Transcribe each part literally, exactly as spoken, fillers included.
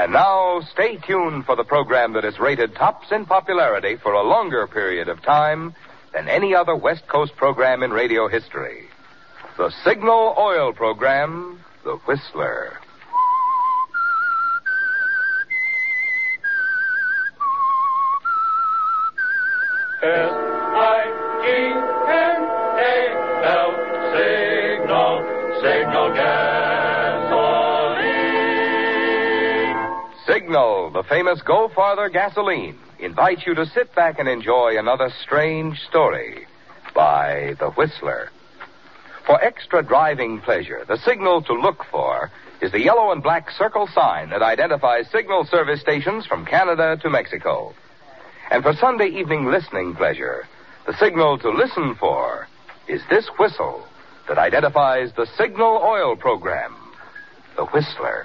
And now, stay tuned for the program that is rated tops in popularity for a longer period of time than any other West Coast program in radio history. The Signal Oil program, The Whistler. S I G N A L, Signal, Signal Gasoline. Signal, the famous Go Farther gasoline, invites you to sit back and enjoy another strange story by The Whistler. For extra driving pleasure, the signal to look for is the yellow and black circle sign that identifies signal service stations from Canada to Mexico. And for Sunday evening listening pleasure, the signal to listen for is this whistle that identifies the Signal Oil program, The Whistler.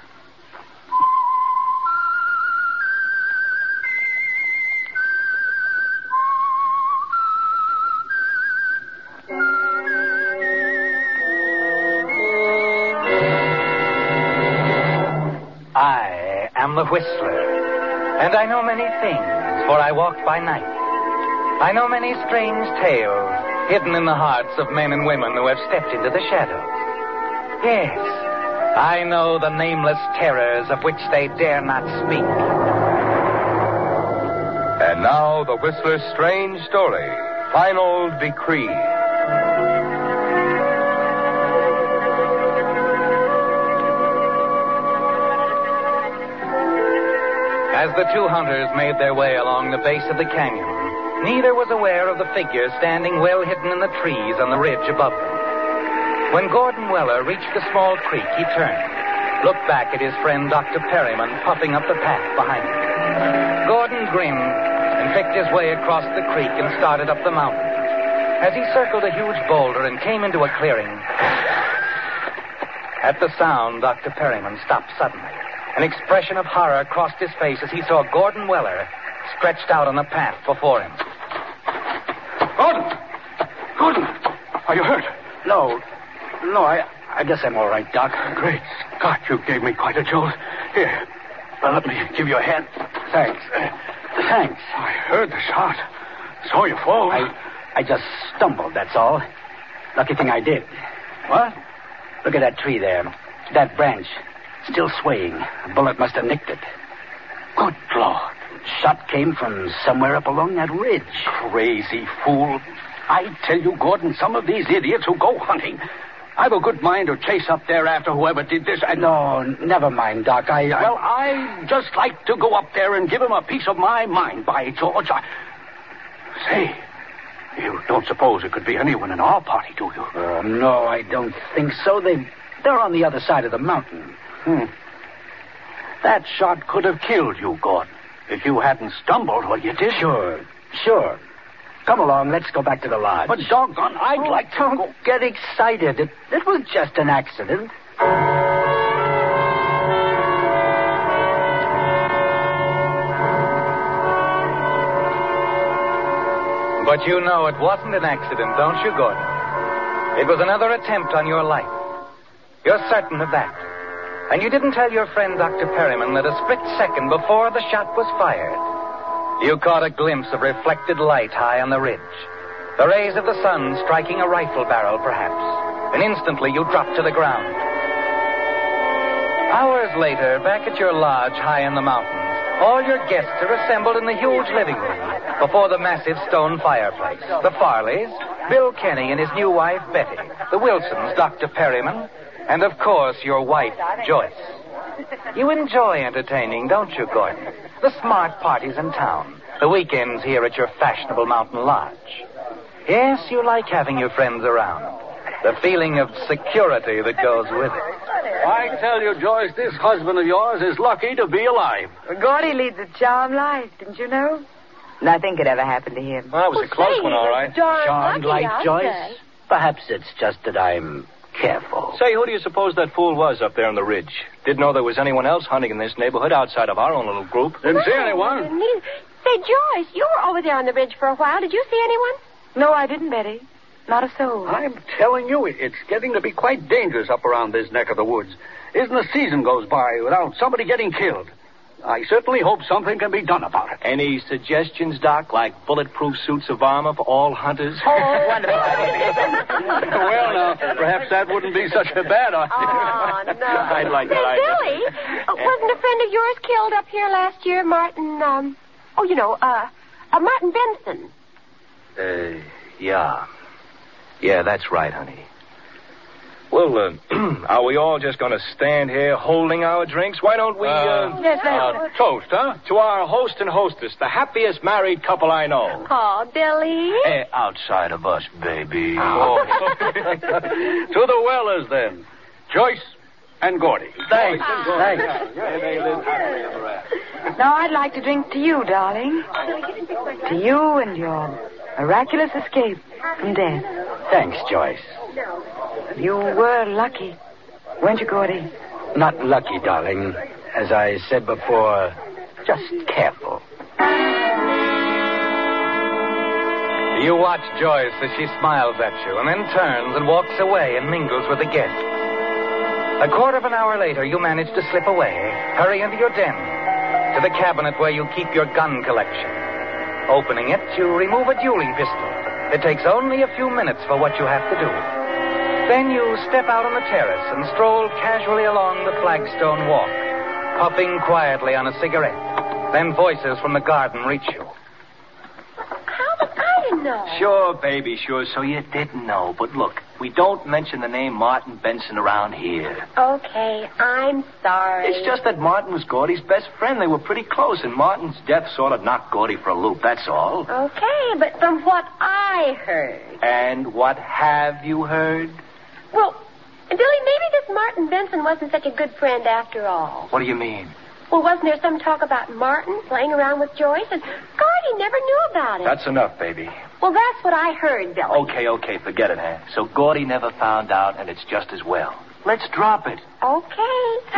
I am the Whistler, and I know many things. For I walk by night. I know many strange tales hidden in the hearts of men and women who have stepped into the shadows. Yes, I know the nameless terrors of which they dare not speak. And now, the Whistler's strange story, Final Decree. As the two hunters made their way along the base of the canyon, neither was aware of the figure standing well hidden in the trees on the ridge above them. When Gordon Weller reached the small creek, he turned, looked back at his friend Doctor Perryman puffing up the path behind him. Gordon grinned and picked his way across the creek and started up the mountain. As he circled a huge boulder and came into a clearing, at the sound, Doctor Perryman stopped suddenly. An expression of horror crossed his face as he saw Gordon Weller stretched out on the path before him. Gordon! Gordon! Are you hurt? No. No, I I guess I'm all right, Doc. Great Scott, you gave me quite a jolt. Here, well, let me give you a hand. Thanks. Uh, thanks. I heard the shot. Saw you fall. I, I just stumbled, that's all. Lucky thing I did. What? Look at that tree there. That branch. Still swaying. A bullet must have nicked it. Good Lord. Shot came from somewhere up along that ridge. Crazy fool. I tell you, Gordon, some of these idiots who go hunting, I've a good mind to chase up there after whoever did this. And No, never mind, Doc. I, I... Well, I just like to go up there and give him a piece of my mind, by George. I... Say, you don't suppose it could be anyone in our party, do you? Uh, no, I don't think so. They, they're on the other side of the mountain. Hmm. That shot could have killed you, Gordon, if you hadn't stumbled when you did. Sure, sure. Come along, let's go back to the lodge. But doggone, I'd oh, like to don't go... get excited. It, it was just an accident. But you know it wasn't an accident, don't you, Gordon? It was another attempt on your life. You're certain of that. And you didn't tell your friend Doctor Perryman that a split second before the shot was fired, you caught a glimpse of reflected light high on the ridge. The rays of the sun striking a rifle barrel, perhaps. And instantly you dropped to the ground. Hours later, back at your lodge high in the mountains, all your guests are assembled in the huge living room before the massive stone fireplace. The Farleys, Bill Kenny and his new wife, Betty, the Wilsons, Doctor Perryman, and, of course, your wife, Joyce. You enjoy entertaining, don't you, Gordon? The smart parties in town, the weekends here at your fashionable mountain lodge. Yes, you like having your friends around. The feeling of security that goes with it. I tell you, Joyce, this husband of yours is lucky to be alive. Gordy leads a charmed life, didn't you know? Nothing could ever happen to him. Well, that was a close one, all right. Charmed like Joyce? Perhaps it's just that I'm careful. Say, who do you suppose that fool was up there on the ridge? Didn't know there was anyone else hunting in this neighborhood outside of our own little group. Didn't see anyone. Say, Joyce, you were over there on the ridge for a while. Did you see anyone? No, I didn't, Betty. Not a soul. I'm telling you, it's getting to be quite dangerous up around this neck of the woods. Isn't a season goes by without somebody getting killed. I certainly hope something can be done about it. Any suggestions, Doc, like bulletproof suits of armor for all hunters? Oh, wonderful idea. Well, now, perhaps that wouldn't be such a bad idea. Oh, no. I'd like Say, that idea. Billy, uh, wasn't a friend of yours killed up here last year, Martin, um, oh, you know, uh, uh Martin Benson? Uh, yeah. Yeah, that's right, honey. Well, uh, are we all just going to stand here holding our drinks? Why don't we, uh... Yes, uh, toast, huh? To our host and hostess, the happiest married couple I know. Oh, Billy. Eh, outside of us, baby. Oh. To the Wellers, then. Joyce and Gordy. Thanks. Thanks. Now I'd like to drink to you, darling. To you and your miraculous escape from death. Thanks, Joyce. You were lucky, weren't you, Gordy? Not lucky, darling. As I said before, just careful. You watch Joyce as she smiles at you and then turns and walks away and mingles with the guests. A quarter of an hour later, you manage to slip away, hurry into your den, to the cabinet where you keep your gun collection. Opening it, you remove a dueling pistol. It takes only a few minutes for what you have to do. Then you step out on the terrace and stroll casually along the flagstone walk, puffing quietly on a cigarette. Then voices from the garden reach you. How did I know? Sure, baby, sure. So you didn't know. But look, we don't mention the name Martin Benson around here. Okay, I'm sorry. It's just that Martin was Gordy's best friend. They were pretty close, and Martin's death sort of knocked Gordy for a loop, that's all. Okay, but from what I heard. And what have you heard? Well, Billy, maybe this Martin Benson wasn't such a good friend after all. What do you mean? Well, wasn't there some talk about Martin playing around with Joyce? And Gordy never knew about it. That's enough, baby. Well, that's what I heard, Billy. Okay, okay, forget it, huh? So Gordy never found out, and it's just as well. Let's drop it. Okay.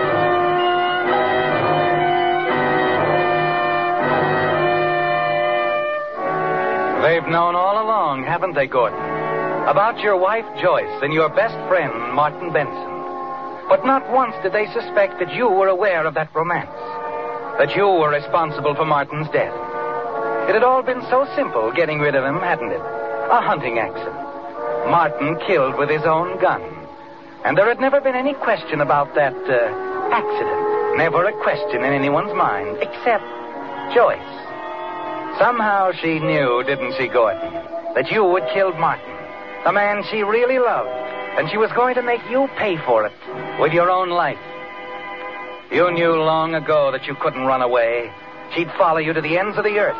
They've known all along, haven't they, Gordon? About your wife, Joyce, and your best friend, Martin Benson. But not once did they suspect that you were aware of that romance. That you were responsible for Martin's death. It had all been so simple getting rid of him, hadn't it? A hunting accident. Martin killed with his own gun. And there had never been any question about that uh, accident. Never a question in anyone's mind, except Joyce. Somehow she knew, didn't she, Gordon, that you had killed Martin, the man she really loved, and she was going to make you pay for it with your own life. You knew long ago that you couldn't run away. She'd follow you to the ends of the earth.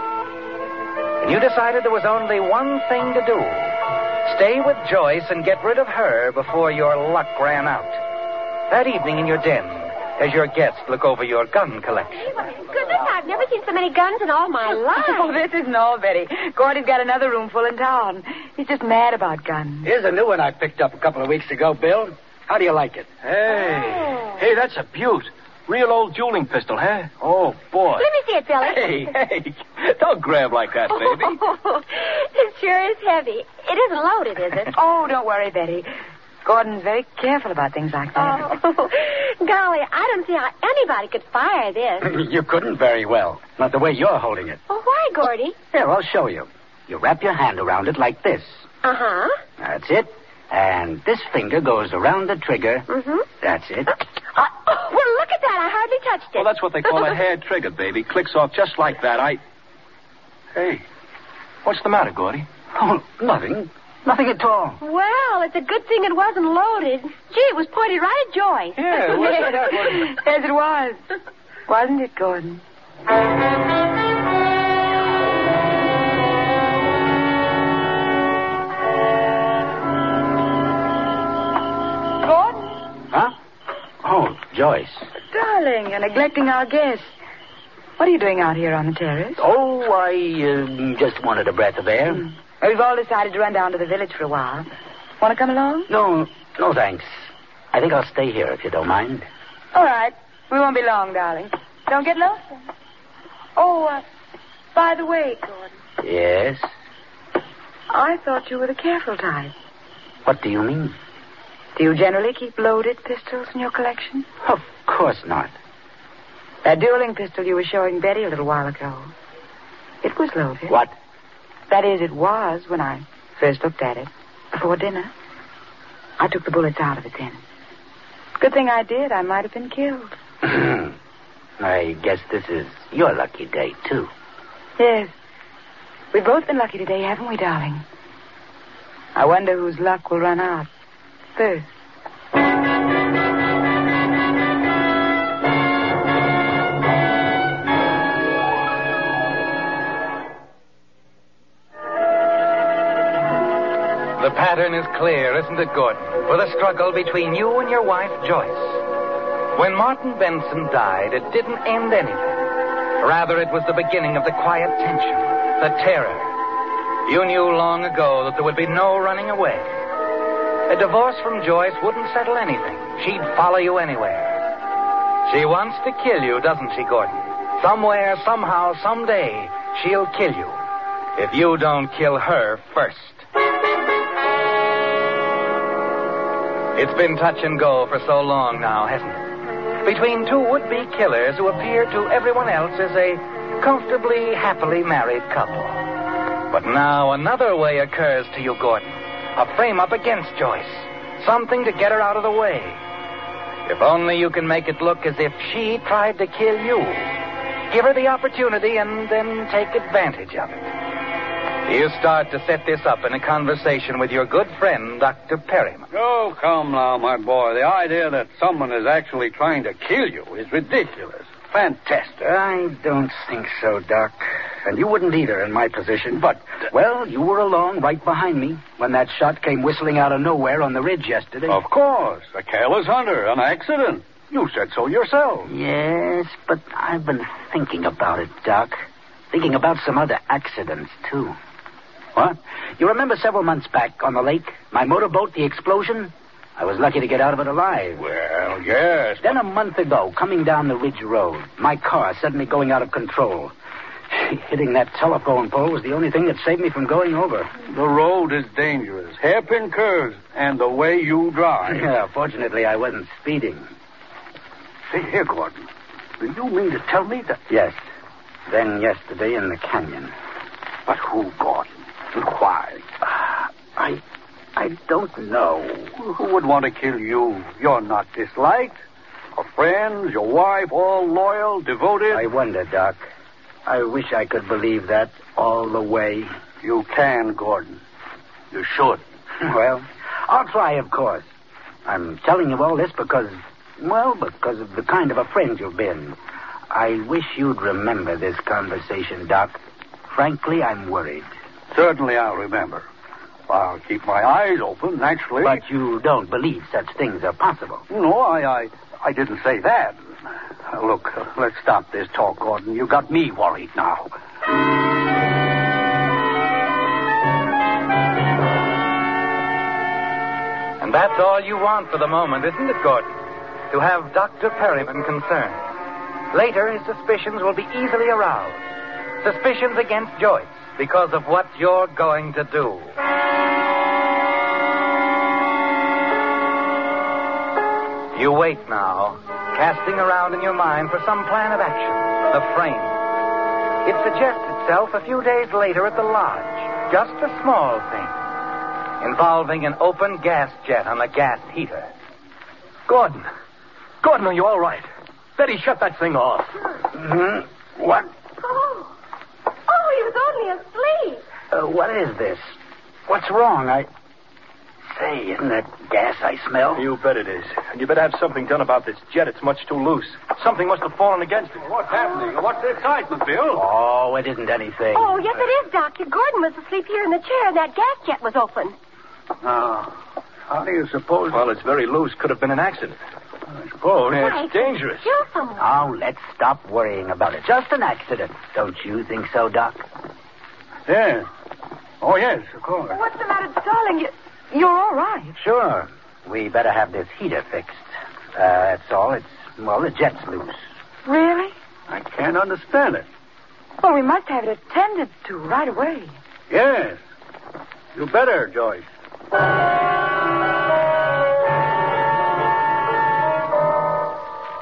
And you decided there was only one thing to do. Stay with Joyce and get rid of her before your luck ran out. That evening in your den, as your guests look over your gun collection. Goodness, I've never seen so many guns in all my life. Oh, this isn't all, Betty. Gordy's got another room full in town. He's just mad about guns. Here's a new one I picked up a couple of weeks ago, Bill. How do you like it? Hey. Oh. Hey, that's a beaut. Real old dueling pistol, huh? Oh, boy. Let me see it, Billy. Hey, hey. Don't grab like that, baby. Oh, it sure is heavy. It isn't loaded, is it? Oh, don't worry, Betty. Gordon's very careful about things like that. Oh, golly, I don't see how anybody could fire this. You couldn't very well. Not the way you're holding it. Well, why, Gordy? Here, I'll show you. You wrap your hand around it like this. Uh-huh. That's it. And this finger goes around the trigger. Mm-hmm. That's it. Uh, oh, well, look at that. I hardly touched it. Well, that's what they call a hair trigger, baby. Clicks off just like that. I... Hey, what's the matter, Gordy? Oh, nothing. Nothing at all. Well, it's a good thing it wasn't loaded. Gee, it was pointed right at Joyce. Yeah, what's that? What- Yes, it was. Wasn't it, Gordon? Gordon? Huh? Oh, Joyce. Darling, you're neglecting our guests. What are you doing out here on the terrace? Oh, I uh, just wanted a breath of air. Hmm. We've all decided to run down to the village for a while. Want to come along? No, no thanks. I think I'll stay here if you don't mind. All right. We won't be long, darling. Don't get lonesome. Oh, uh, by the way, Gordon, Yes? I thought you were the careful type. What do you mean? Do you generally keep loaded pistols in your collection? Of course not. That dueling pistol you were showing Betty a little while ago, it was loaded. What? That is, it was when I first looked at it before dinner. I took the bullets out of it then. Good thing I did. I might have been killed. I guess this is your lucky day, too. Yes. We've both been lucky today, haven't we, darling? I wonder whose luck will run out first. The pattern is clear, isn't it, Gordon, for the struggle between you and your wife, Joyce. When Martin Benson died, it didn't end anything. Rather, it was the beginning of the quiet tension, the terror. You knew long ago that there would be no running away. A divorce from Joyce wouldn't settle anything. She'd follow you anywhere. She wants to kill you, doesn't she, Gordon? Somewhere, somehow, someday, she'll kill you. If you don't kill her first. It's been touch and go for so long now, hasn't it? Between two would-be killers who appear to everyone else as a comfortably, happily married couple. But now another way occurs to you, Gordon. A frame-up against Joyce. Something to get her out of the way. If only you can make it look as if she tried to kill you. Give her the opportunity and then take advantage of it. You start to set this up in a conversation with your good friend, Doctor Perryman. Oh, come now, my boy. The idea that someone is actually trying to kill you is ridiculous. Fantastic. I don't think so, Doc. And you wouldn't either in my position. But, well, you were along right behind me when that shot came whistling out of nowhere on the ridge yesterday. Of course. A careless hunter. An accident. You said so yourself. Yes, but I've been thinking about it, Doc. Thinking about some other accidents, too. What? You remember several months back on the lake, my motorboat, the explosion? I was lucky to get out of it alive. Well, yes. Then a month ago, coming down the ridge road, my car suddenly going out of control. Hitting that telephone pole was the only thing that saved me from going over. The road is dangerous. Hairpin curves. And the way you drive. Yeah, fortunately, I wasn't speeding. Say, here, Gordon. Do you mean to tell me that... Yes. Then yesterday in the canyon. But who, Gordon? And why? Uh, I... I don't know. Who would want to kill you? You're not disliked. Your friends, your wife, all loyal, devoted. I wonder, Doc. I wish I could believe that all the way. You can, Gordon. You should. Well, I'll try, of course. I'm telling you all this because, well, because of the kind of a friend you've been. I wish you'd remember this conversation, Doc. Frankly, I'm worried. Certainly I'll remember. I'll keep my eyes open, naturally. But you don't believe such things are possible. No, I I, I didn't say that. Uh, look, uh, let's stop this talk, Gordon. You got me worried now. And that's all you want for the moment, isn't it, Gordon? To have Doctor Perryman concerned. Later, his suspicions will be easily aroused. Suspicions against Joyce because of what you're going to do. You wait now, casting around in your mind for some plan of action, the frame. It suggests itself a few days later at the lodge. Just a small thing, involving an open gas jet on a gas heater. Gordon. Gordon, are you all right? Betty, shut that thing off. Mm-hmm. What? Oh. Oh, he was only asleep. Uh, what is this? What's wrong? I... Say, isn't that gas I smell? You bet it is. And you better have something done about this jet. It's much too loose. Something must have fallen against it. What's happening? What's the excitement, Bill? Oh, it isn't anything. Oh, yes, it is, Doctor. Gordon was asleep here in the chair, and that gas jet was open. Now, how do you suppose... Well, it's very loose. Could have been an accident. I suppose. Why, It's dangerous. Kill someone. Now, let's stop worrying about it. Just an accident. Don't you think so, Doc? Yes. Oh, yes, of course. What's the matter, darling? You, you're all right. Sure. We better have this heater fixed. Uh, that's all. It's, well, the jet's loose. Really? I can't understand it. Well, we must have it attended to right away. Yes. You better, Joyce.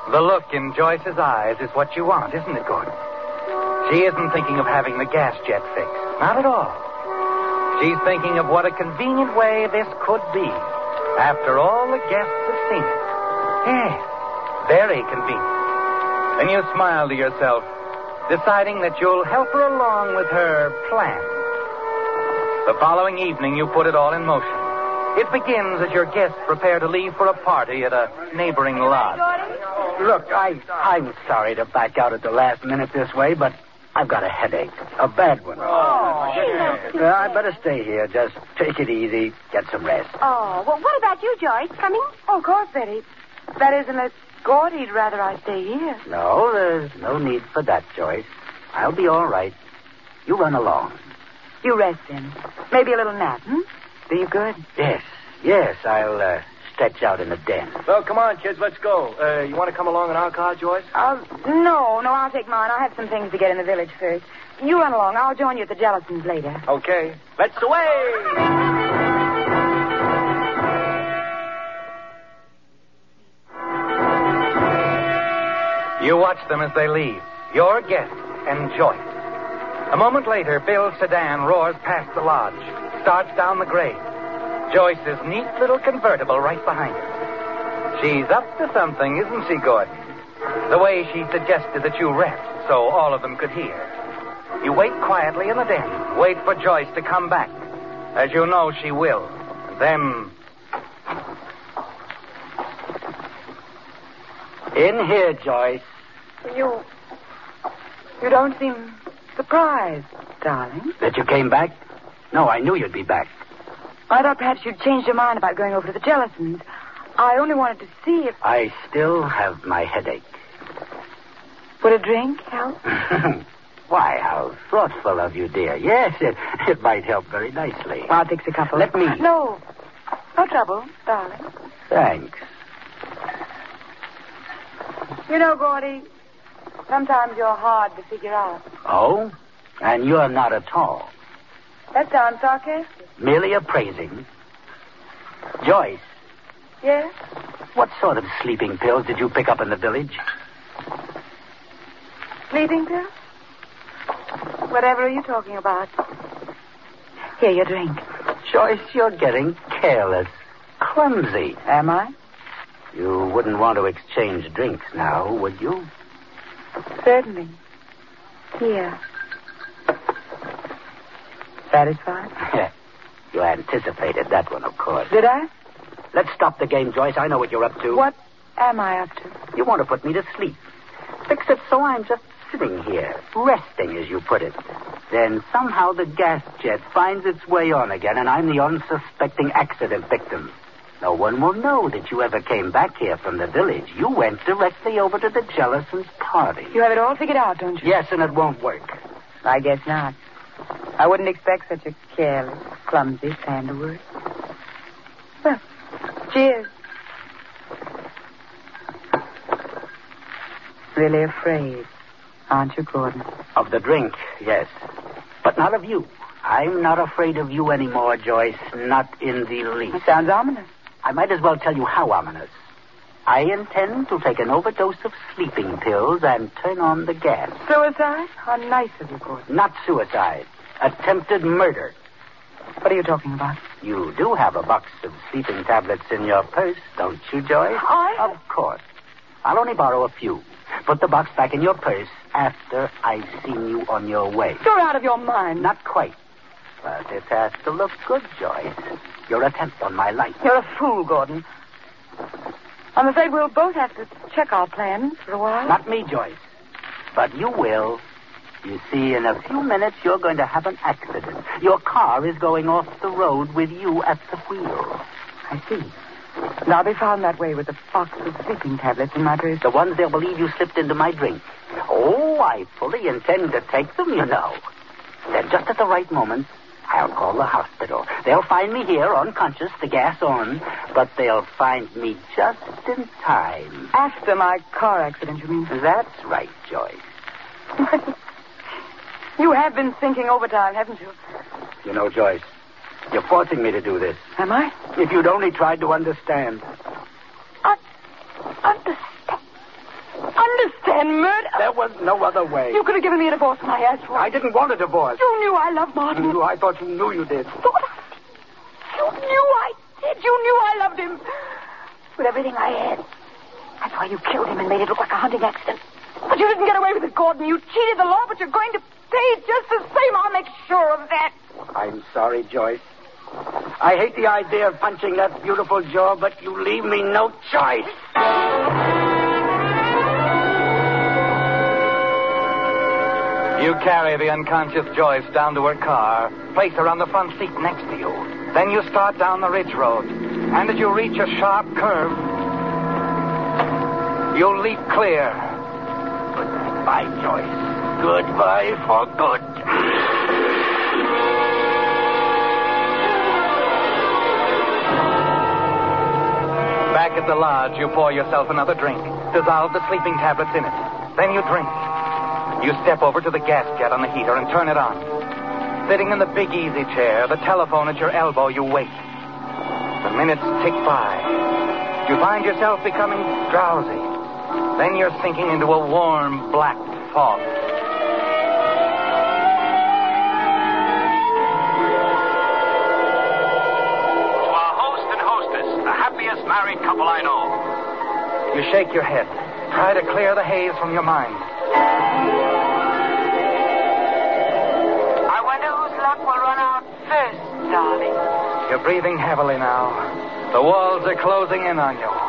The look in Joyce's eyes is what you want, isn't it, Gordon? She isn't thinking of having the gas jet fixed. Not at all. She's thinking of what a convenient way this could be after all the guests have seen it. Yes, very convenient. Then you smile to yourself, deciding that you'll help her along with her plan. The following evening, you put it all in motion. It begins as your guests prepare to leave for a party at a neighboring lodge. Look, I, I'm sorry to back out at the last minute this way, but I've got a headache. A bad one. Oh, Uh, I better stay here. Just take it easy. Get some rest. Oh, well, what about you, Joyce? Coming? Oh, of course, Betty. That is, unless Gordy'd rather I stay here. No, there's no need for that, Joyce. I'll be all right. You run along. You rest then. Maybe a little nap, hmm? Do you good? Yes, yes, I'll uh, stretch out in the den. Well, come on, kids, let's go. Uh, you want to come along in our car, Joyce? Uh, no, no, I'll take mine. I have some things to get in the village first. You run along. I'll join you at the Jellisons later. Okay. Let's away! You watch them as they leave. Your guests and Joyce. A moment later, Bill's sedan roars past the lodge, starts down the grade. Joyce's neat little convertible right behind her. She's up to something, isn't she, Gordon? The way she suggested that you rest so all of them could hear. You wait quietly in the den. Wait for Joyce to come back, as you know she will. And then... In here, Joyce. You... You don't seem surprised, darling. That you came back? No, I knew you'd be back. I thought perhaps you'd changed your mind about going over to the Jellisons. I only wanted to see if... I still have my headache. Would a drink help? Why, how thoughtful of you, dear. Yes, it, it might help very nicely. I'll fix a couple. Let me... No. No trouble, darling. Thanks. You know, Gordy, sometimes you're hard to figure out. Oh? And you're not at all. That sounds sarcastic. Merely appraising. Joyce. Yes? What sort of sleeping pills did you pick up in the village? Sleeping pills? Whatever are you talking about? Here, your drink. Joyce, you're getting careless. Clumsy. Am I? You wouldn't want to exchange drinks now, would you? Certainly. Here. Satisfied? You anticipated that one, of course. Did I? Let's stop the game, Joyce. I know what you're up to. What am I up to? You want to put me to sleep. Fix it so I'm just sitting here, resting, as you put it. Then somehow the gas jet finds its way on again, and I'm the unsuspecting accident victim. No one will know that you ever came back here from the village. You went directly over to the Jellisons' party. You have it all figured out, don't you? Yes, and it won't work. I guess not. I wouldn't expect such a careless, clumsy sandalwood. Well, cheers. Really afraid, aren't you, Gordon? Of the drink, yes. But not of you. I'm not afraid of you anymore, Joyce. Not in the least. It sounds ominous. I might as well tell you how ominous. I intend to take an overdose of sleeping pills and turn on the gas. Suicide? How nice of you, Gordon. Not suicide. Attempted murder. What are you talking about? You do have a box of sleeping tablets in your purse, don't you, Joyce? I... Of course. I'll only borrow a few. Put the box back in your purse after I've seen you on your way. You're out of your mind. Not quite. But it has to look good, Joyce. Your attempt on my life. You're a fool, Gordon. I'm afraid we'll both have to check our plans for a while. Not me, Joyce. But you will. You see, in a few minutes, you're going to have an accident. Your car is going off the road with you at the wheel. I see. And I'll be found that way with a box of sleeping tablets in my purse. The ones they'll believe you slipped into my drink. Oh, I fully intend to take them, you know. Then just at the right moment, I'll call the hospital. They'll find me here, unconscious, the gas on, but they'll find me just in time. After my car accident, you mean? That's right, Joyce. You have been thinking overtime, haven't you? You know, Joyce, you're forcing me to do this. Am I? If you'd only tried to understand. Un- understand? understand murder. There was no other way. You could have given me a divorce when I asked for it. I didn't want a divorce. You knew I loved Martin. You, I thought you knew you did. Thought I... You knew I did. You knew I loved him. With everything I had. That's why you killed him and made it look like a hunting accident. But you didn't get away with it, Gordon. You cheated the law, but you're going to pay just the same. I'll make sure of that. I'm sorry, Joyce. I hate the idea of punching that beautiful jaw, but you leave me no choice. You carry the unconscious Joyce down to her car, place her on the front seat next to you. Then you start down the ridge road. And as you reach a sharp curve, you leap clear. Goodbye, Joyce. Goodbye for good. Back at the lodge, you pour yourself another drink, dissolve the sleeping tablets in it. Then you drink. You step over to the gas jet on the heater and turn it on. Sitting in the big easy chair, the telephone at your elbow, you wait. The minutes tick by. You find yourself becoming drowsy. Then you're sinking into a warm, black fog. To our host and hostess, the happiest married couple I know. You shake your head. Try to clear the haze from your mind. I wonder whose luck will run out first, darling. You're breathing heavily now. The walls are closing in on you.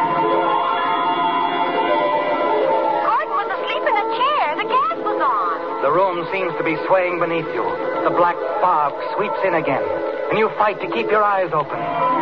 Gordon was asleep in a chair. The gas was on. The room seems to be swaying beneath you. The black fog sweeps in again, and you fight to keep your eyes open.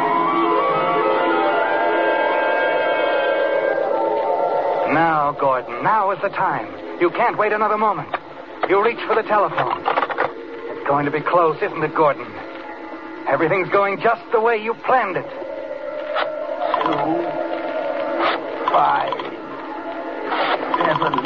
Now, Gordon, now is the time. You can't wait another moment. You reach for the telephone. It's going to be close, isn't it, Gordon? Everything's going just the way you planned it. Two, five, seven.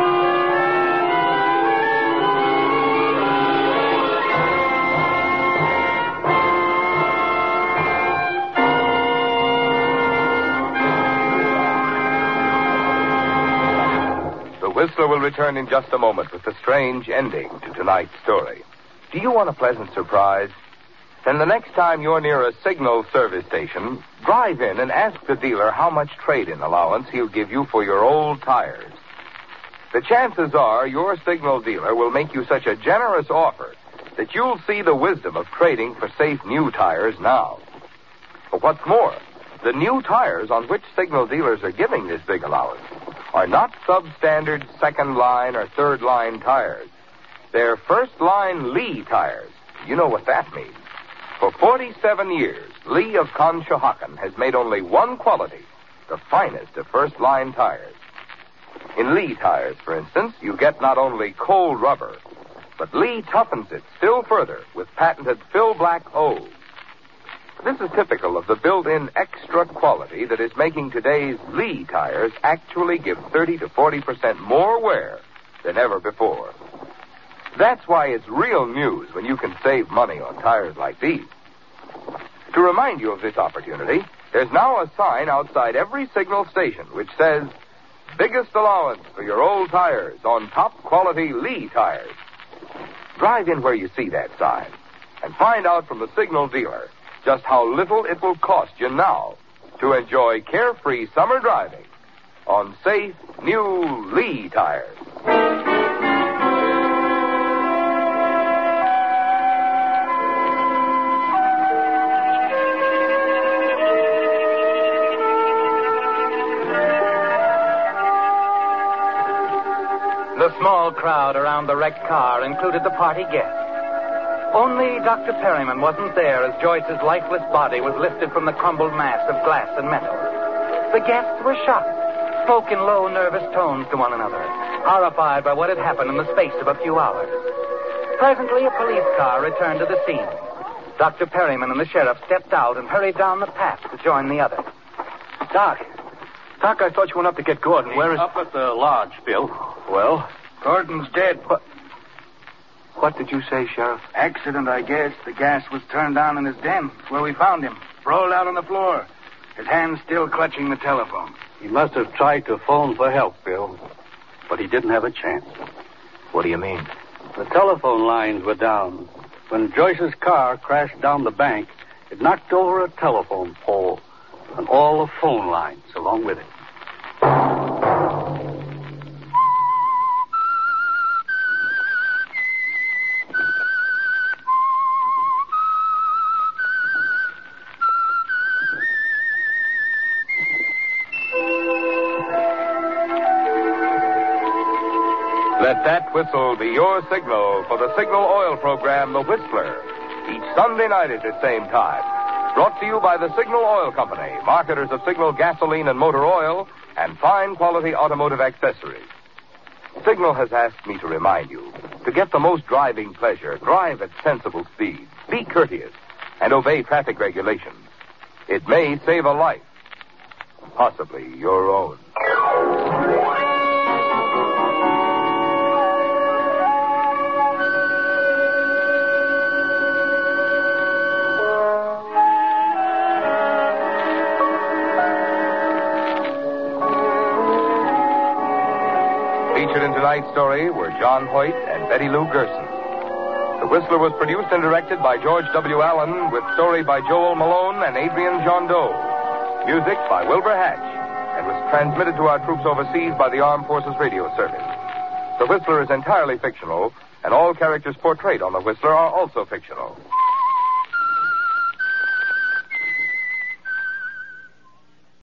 The Whistler will return in just a moment with the strange ending to tonight's story. Do you want a pleasant surprise? Then the next time you're near a signal service station, drive in and ask the dealer how much trade-in allowance he'll give you for your old tires. The chances are your signal dealer will make you such a generous offer that you'll see the wisdom of trading for safe new tires now. But what's more, the new tires on which signal dealers are giving this big allowance are not substandard second-line or third-line tires. They're first-line Lee tires. You know what that means. For forty-seven years, Lee of Conshohocken has made only one quality, the finest of first-line tires. In Lee tires, for instance, you get not only cold rubber, but Lee toughens it still further with patented Fill Black O. This is typical of the built-in extra quality that is making today's Lee tires actually give thirty to forty percent more wear than ever before. That's why it's real news when you can save money on tires like these. To remind you of this opportunity, there's now a sign outside every signal station which says, biggest allowance for your old tires on top quality Lee tires. Drive in where you see that sign and find out from the signal dealer just how little it will cost you now to enjoy carefree summer driving on safe new Lee tires. The small crowd around the wrecked car included the party guests. Only Doctor Perryman wasn't there as Joyce's lifeless body was lifted from the crumbled mass of glass and metal. The guests were shocked, spoke in low, nervous tones to one another, horrified by what had happened in the space of a few hours. Presently, a police car returned to the scene. Doctor Perryman and the sheriff stepped out and hurried down the path to join the others. Doc. Doc, I thought you went up to get Gordon. Where is... Up at the lodge, Bill. Well? Gordon's dead. What? What did you say, Sheriff? Accident, I guess. The gas was turned on in his den. It's where we found him. Rolled out on the floor. His hand still clutching the telephone. He must have tried to phone for help, Bill, but he didn't have a chance. What do you mean? The telephone lines were down. When Joyce's car crashed down the bank, it knocked over a telephone pole and all the phone lines along with it. Let that whistle be your signal for the Signal Oil program, The Whistler, each Sunday night at the same time. Brought to you by the Signal Oil Company, marketers of Signal gasoline and motor oil, and fine quality automotive accessories. Signal has asked me to remind you, to get the most driving pleasure, drive at sensible speeds, be courteous, and obey traffic regulations. It may save a life, possibly your own. Featured in tonight's story were John Hoyt and Betty Lou Gerson. The Whistler was produced and directed by George W. Allen, with story by Joel Malone and Adrian Jondeau. Music by Wilbur Hatch, and was transmitted to our troops overseas by the Armed Forces Radio Service. The Whistler is entirely fictional, and all characters portrayed on The Whistler are also fictional.